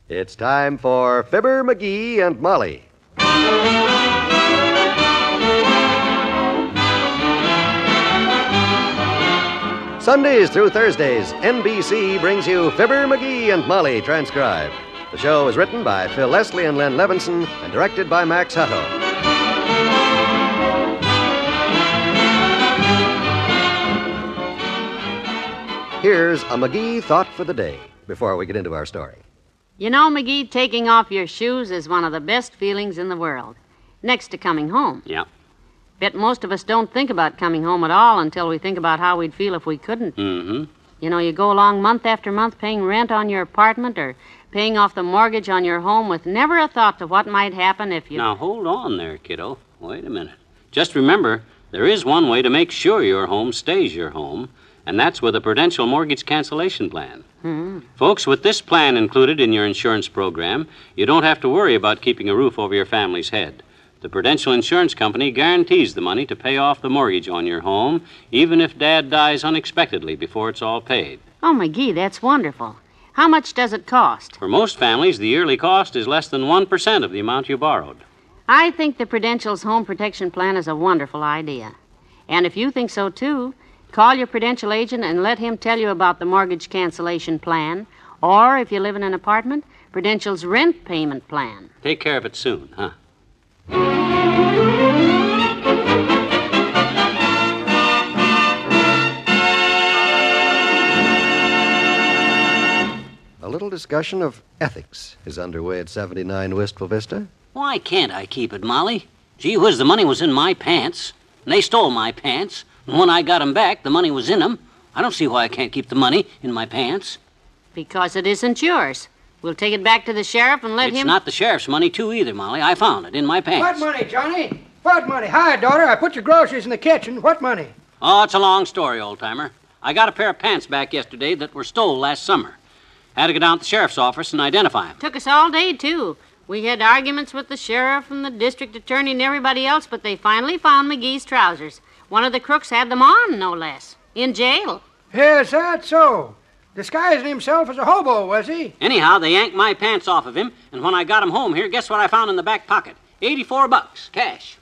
It's time for Fibber, McGee, and Molly. Sundays through Thursdays, NBC brings you Fibber, McGee, and Molly transcribed. The show is written by Phil Leslie and Len Levinson and directed by Max Hutto. Here's a McGee thought for the day before we get into our story. You know, McGee, taking off your shoes is one of the best feelings in the world, next to coming home. Yeah. Bet most of us don't think about coming home at all until we think about how we'd feel if we couldn't. Mm-hmm. You know, you go along month after month paying rent on your apartment or paying off the mortgage on your home with never a thought of what might happen if you... Now, hold on there, kiddo. Wait a minute. Just remember, there is one way to make sure your home stays your home, and that's with a Prudential Mortgage Cancellation Plan. Hmm. Folks, with this plan included in your insurance program, you don't have to worry about keeping a roof over your family's head. The Prudential Insurance Company guarantees the money to pay off the mortgage on your home, even if Dad dies unexpectedly before it's all paid. Oh, McGee, that's wonderful. How much does it cost? For most families, the yearly cost is less than 1% of the amount you borrowed. I think the Prudential's Home Protection Plan is a wonderful idea. And if you think so, too, call your Prudential agent and let him tell you about the mortgage cancellation plan, or if you live in an apartment, Prudential's rent payment plan. Take care of it soon, huh? A little discussion of ethics is underway at 79 Wistful Vista. Why can't I keep it, Molly? Gee whiz, the money was in my pants, and they stole my pants. And when I got 'em back, the money was in 'em. I don't see why I can't keep the money in my pants. Because it isn't yours. We'll take it back to the sheriff and let him... It's not the sheriff's money, too, either, Molly. I found it in my pants. What money, Johnny? What money? Hi, daughter. I put your groceries in the kitchen. What money? Oh, it's a long story, old-timer. I got a pair of pants back yesterday that were stole last summer. Had to go down to the sheriff's office and identify 'em. Took us all day, too. We had arguments with the sheriff and the district attorney and everybody else, but they finally found McGee's trousers. One of the crooks had them on, no less. In jail. Yes, that's so. Disguising himself as a hobo, was he? Anyhow, they yanked my pants off of him, and when I got 'em home here, guess what I found in the back pocket? $84, cash.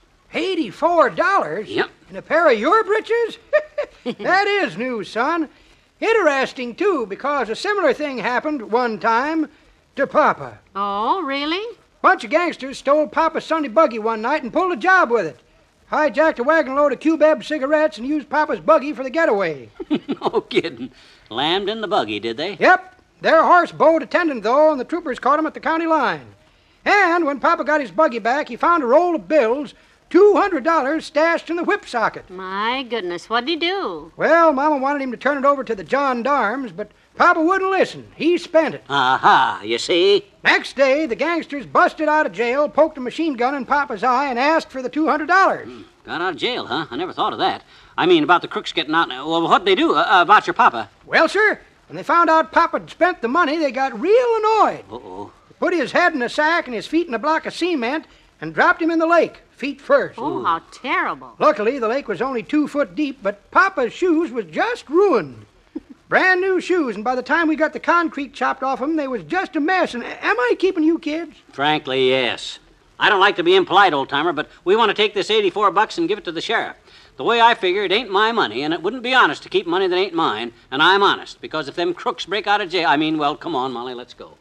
$84? Yep. In a pair of your breeches? That is news, son. Interesting, too, because a similar thing happened one time to Papa. Oh, really? Bunch of gangsters stole Papa's Sunday buggy one night and pulled a job with it. Hijacked a wagon load of Cubeb cigarettes and used Papa's buggy for the getaway. No kidding. Lammed in the buggy, did they? Yep. Their horse bowed attendant, though, and the troopers caught him at the county line. And when Papa got his buggy back, he found a roll of bills, $200 stashed in the whip socket. My goodness, what'd he do? Well, Mama wanted him to turn it over to the gendarmes, but Papa wouldn't listen. He spent it. Aha, you see? Next day, the gangsters busted out of jail, poked a machine gun in Papa's eye, and asked for the $200. Got out of jail, huh? I never thought of that. I mean, about the crooks getting out. Well, what'd they do about your Papa? Well, sir, when they found out Papa'd spent the money, they got real annoyed. Uh-oh. They put his head in a sack and his feet in a block of cement and dropped him in the lake, feet first. Oh, how terrible. Luckily, the lake was only 2 foot deep, but Papa's shoes was just ruined. Brand new shoes, and by the time we got the concrete chopped off them, they was just a mess. And am I keeping you kids? Frankly, yes. I don't like to be impolite, old-timer, but we want to take this $84 and give it to the sheriff. The way I figure, it ain't my money, and it wouldn't be honest to keep money that ain't mine, and I'm honest, because if them crooks break out of jail, well, come on, Molly, let's go.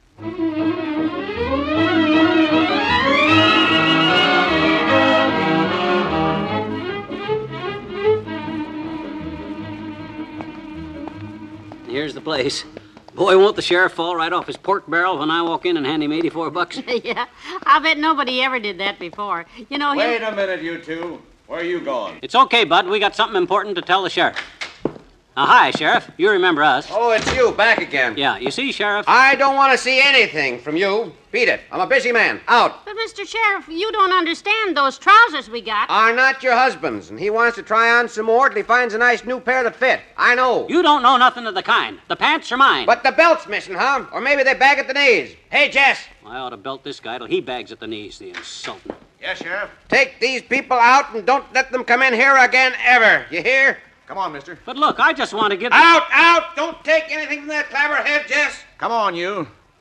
Here's the place. Boy, won't the sheriff fall right off his pork barrel when I walk in and hand him $84? Yeah, I bet nobody ever did that before. You know, Wait a minute, you two. Where are you going? It's okay, Bud. We got something important to tell the sheriff. Hi, Sheriff. You remember us. Oh, it's you, back again. Yeah, you see, Sheriff? I don't want to see anything from you. Beat it. I'm a busy man. Out. But, Mr. Sheriff, you don't understand. Those trousers we got Are not your husband's, and he wants to try on some more till he finds a nice new pair that fit. I know. You don't know nothing of the kind. The pants are mine. But the belt's missing, huh? Or maybe they bag at the knees. Hey, Jess. I ought to belt this guy till he bags at the knees, the insultant. Yes, Sheriff. Take these people out and don't let them come in here again ever. You hear? Come on, mister. But look, I just want to get... Out! Don't take anything from that clapperhead, Jess. Come on, you.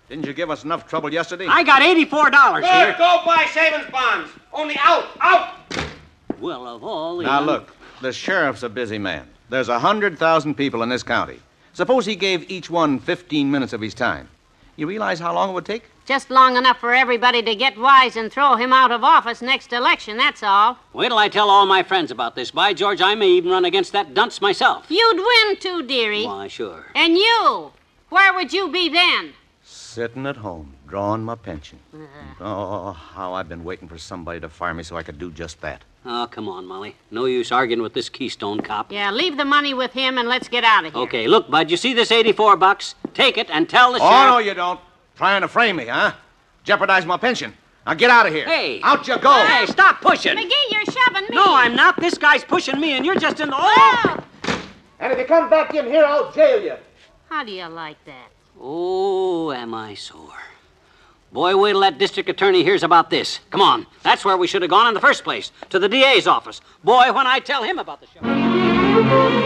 Didn't you give us enough trouble yesterday? I got $84 here. Go buy savings bonds. Only out, out. Well, of all the... Now, look, the sheriff's a busy man. There's 100,000 people in this county. Suppose he gave each one 15 minutes of his time. You realize how long it would take? Just long enough for everybody to get wise and throw him out of office next election, that's all. Wait till I tell all my friends about this. By George, I may even run against that dunce myself. You'd win too, dearie. Why, sure. And you? Where would you be then? Sitting at home, drawing my pension. Oh, how I've been waiting for somebody to fire me so I could do just that. Oh, come on, Molly. No use arguing with this Keystone cop. Yeah, leave the money with him and let's get out of here. Okay, look, Bud, you see this $84? Take it and tell the Oh, sheriff... no, you don't. Trying to frame me, huh? Jeopardize my pension. Now get out of here. Hey. Out you go. Hey, stop pushing. McGee, you're shoving me. No, I'm not. This guy's pushing me, and you're just in the... Oh! And if you come back in here, I'll jail you. How do you like that? Oh, am I sore. Boy, wait till that district attorney hears about this. Come on. That's where we should have gone in the first place, to the DA's office. Boy, when I tell him about the show...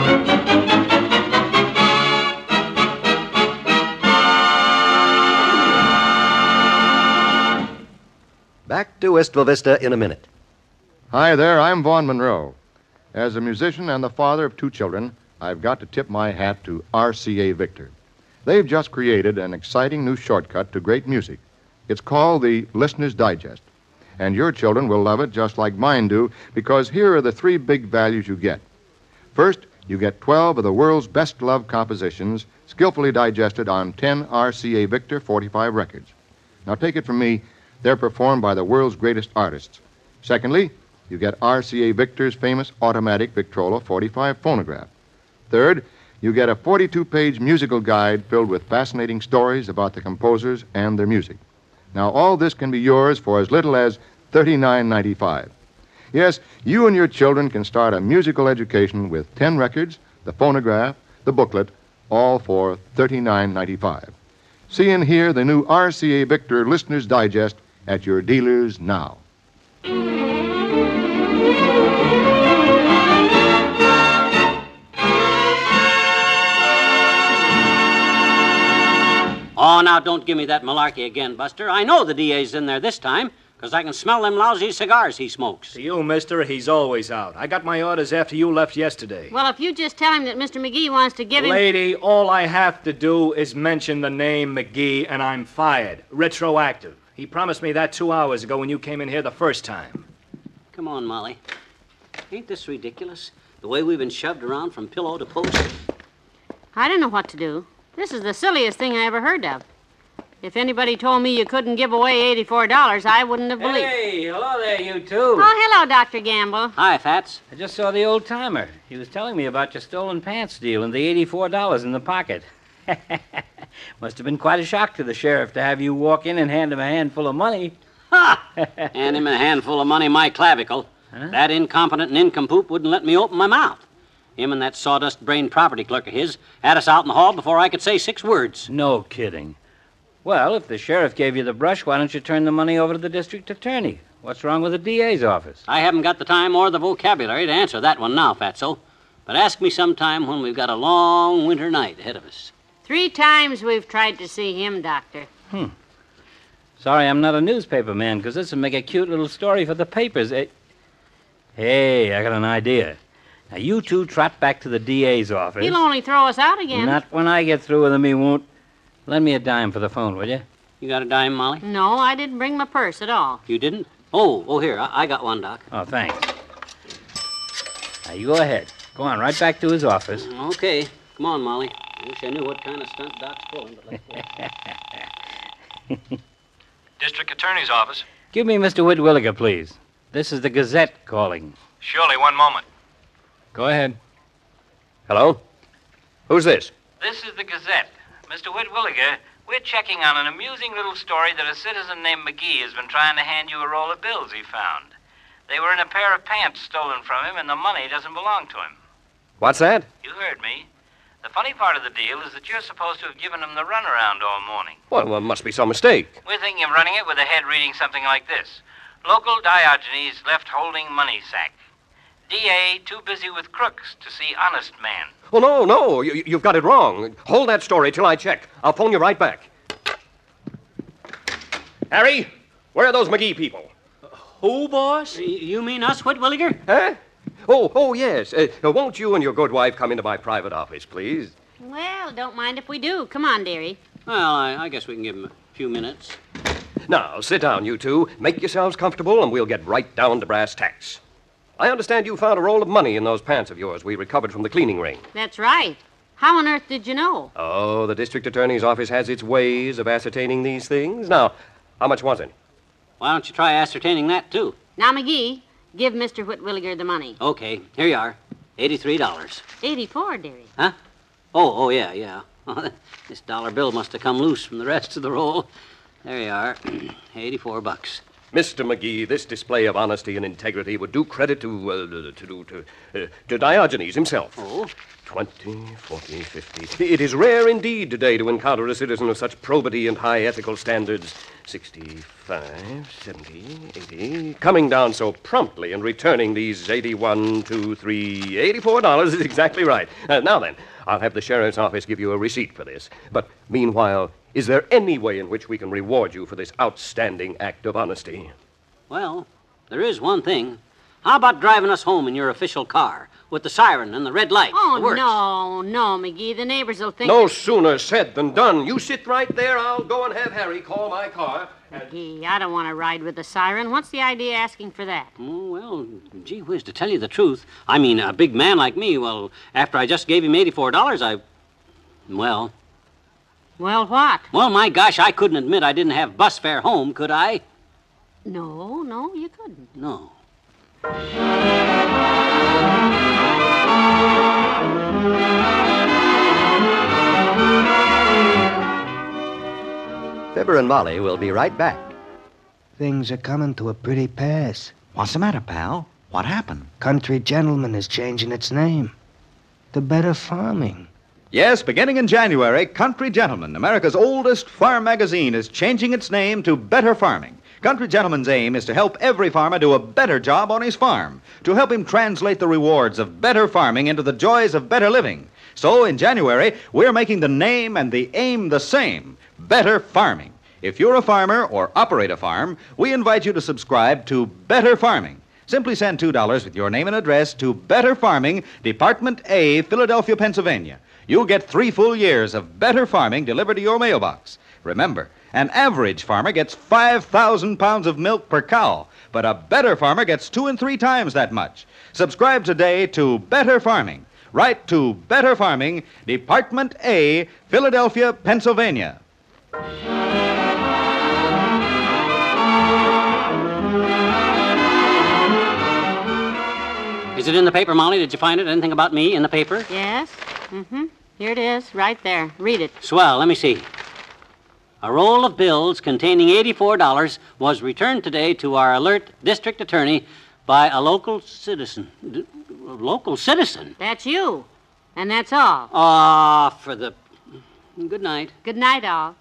Back to Wistful Vista in a minute. Hi there, I'm Vaughn Monroe. As a musician and the father of 2 children, I've got to tip my hat to RCA Victor. They've just created an exciting new shortcut to great music. It's called the Listener's Digest. And your children will love it just like mine do, because here are the 3 big values you get. First, you get 12 of the world's best-loved compositions skillfully digested on 10 RCA Victor 45 records. Now take it from me, they're performed by the world's greatest artists. Secondly, you get RCA Victor's famous automatic Victrola 45 phonograph. Third, you get a 42-page musical guide filled with fascinating stories about the composers and their music. Now, all this can be yours for as little as $39.95. Yes, you and your children can start a musical education with 10 records, the phonograph, the booklet, all for $39.95. See and hear the new RCA Victor Listener's Digest at your dealers now. Oh, now don't give me that malarkey again, Buster. I know the DA's in there this time, because I can smell them lousy cigars he smokes. To you, mister, he's always out. I got my orders after you left yesterday. Well, if you just tell him that Mr. McGee wants to give him... Lady, all I have to do is mention the name McGee, and I'm fired. Retroactive. He promised me that 2 hours ago when you came in here the first time. Come on, Molly. Ain't this ridiculous? The way we've been shoved around from pillow to post. I don't know what to do. This is the silliest thing I ever heard of. If anybody told me you couldn't give away $84, I wouldn't have believed. Hey, hello there, you two. Oh, hello, Dr. Gamble. Hi, Fats. I just saw the old timer. He was telling me about your stolen pants deal and the $84 in the pocket. Must have been quite a shock to the sheriff to have you walk in and hand him a handful of money. Ha! Hand him a handful of money, my clavicle. Huh? That incompetent nincompoop wouldn't let me open my mouth. Him and that sawdust-brained property clerk of his had us out in the hall before I could say 6 words. No kidding. Well, if the sheriff gave you the brush, why don't you turn the money over to the district attorney? What's wrong with the DA's office? I haven't got the time or the vocabulary to answer that one now, Fatso. But ask me sometime when we've got a long winter night ahead of us. 3 times we've tried to see him, Doctor. Sorry I'm not a newspaper man, because this would make a cute little story for the papers. Hey, I got an idea. Now, you two trot back to the DA's office. He'll only throw us out again. Not when I get through with him, he won't. Lend me a dime for the phone, will you? You got a dime, Molly? No, I didn't bring my purse at all. You didn't? Oh, here. I got one, Doc. Oh, thanks. Now, you go ahead. Go on, right back to his office. Okay. Come on, Molly. I wish I knew what kind of stunt Doc's pulling, but let's go. District Attorney's office. Give me Mr. Whitwilliger, please. This is the Gazette calling. Surely, one moment. Go ahead. Hello? Who's this? This is the Gazette. Mr. Whitwilliger, we're checking on an amusing little story that a citizen named McGee has been trying to hand you a roll of bills he found. They were in a pair of pants stolen from him, and the money doesn't belong to him. What's that? You heard me. The funny part of the deal is that you're supposed to have given him the runaround all morning. Well, must be some mistake. We're thinking of running it with a head reading something like this. Local Diogenes left holding money sack. DA too busy with crooks to see honest man. Well, no. You've got it wrong. Hold that story till I check. I'll phone you right back. Harry, where are those McGee people? Who, boss? You mean us, Whitwilliger? Huh? Oh, yes. Won't you and your good wife come into my private office, please? Well, don't mind if we do. Come on, dearie. Well, I guess we can give him a few minutes. Now, sit down, you two. Make yourselves comfortable, and we'll get right down to brass tacks. I understand you found a roll of money in those pants of yours we recovered from the cleaning ring. That's right. How on earth did you know? Oh, the district attorney's office has its ways of ascertaining these things. Now, how much was it? Why don't you try ascertaining that, too? Now, McGee, give Mr. Whitwilliger the money. Okay, here you are. $83. 84, dearie. Huh? Oh, yeah. This dollar bill must have come loose from the rest of the roll. There you are. $84. Mr. McGee, this display of honesty and integrity would do credit to Diogenes himself. Oh? 20, 40, 50. It is rare indeed today to encounter a citizen of such probity and high ethical standards. 65, 70, 80. Coming down so promptly and returning these $81, $2, $3, $84 is exactly right. Now then, I'll have the sheriff's office give you a receipt for this. But meanwhile, is there any way in which we can reward you for this outstanding act of honesty? Well, there is one thing. How about driving us home in your official car with the siren and the red light? Oh, the works? no, McGee. The neighbors will think... No sooner said than done. You sit right there. I'll go and have Harry call my car. McGee, I don't want to ride with the siren. What's the idea asking for that? Oh, well, gee whiz, to tell you the truth, I mean, a big man like me, well, after I just gave him $84, Well, what? Well, my gosh, I couldn't admit I didn't have bus fare home, could I? No, you couldn't. No. Fibber and Molly will be right back. Things are coming to a pretty pass. What's the matter, pal? What happened? Country Gentleman is changing its name to Better Farming. Yes, beginning in January, Country Gentleman, America's oldest farm magazine, is changing its name to Better Farming. Country Gentleman's aim is to help every farmer do a better job on his farm, to help him translate the rewards of better farming into the joys of better living. So, in January, we're making the name and the aim the same, Better Farming. If you're a farmer or operate a farm, we invite you to subscribe to Better Farming. Simply send $2 with your name and address to Better Farming, Department A, Philadelphia, Pennsylvania. You'll get 3 full years of Better Farming delivered to your mailbox. Remember, an average farmer gets 5,000 pounds of milk per cow, but a better farmer gets 2 and 3 times that much. Subscribe today to Better Farming. Write to Better Farming, Department A, Philadelphia, Pennsylvania. Is it in the paper, Molly? Did you find it? Anything about me in the paper? Yes. Here it is, right there. Read it. Swell. Let me see. A roll of bills containing $84 was returned today to our alert district attorney by a local citizen. Local citizen? That's you. And that's all. For the... Good night. Good night, all.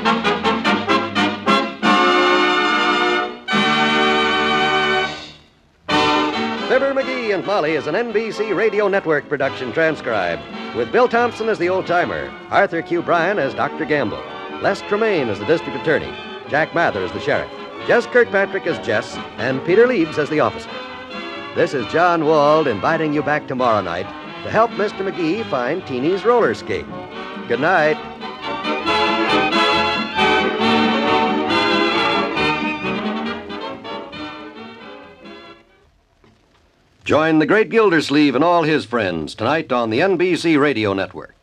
Fibber, McGee, and Molly is an NBC Radio Network production transcribed, with Bill Thompson as the old-timer, Arthur Q. Bryan as Dr. Gamble, Les Tremaine as the district attorney, Jack Mather as the sheriff, Jess Kirkpatrick as Jess, and Peter Leibs as the officer. This is John Wald inviting you back tomorrow night to help Mr. McGee find Teeny's roller skate. Good night. Join the great Gildersleeve and all his friends tonight on the NBC Radio Network.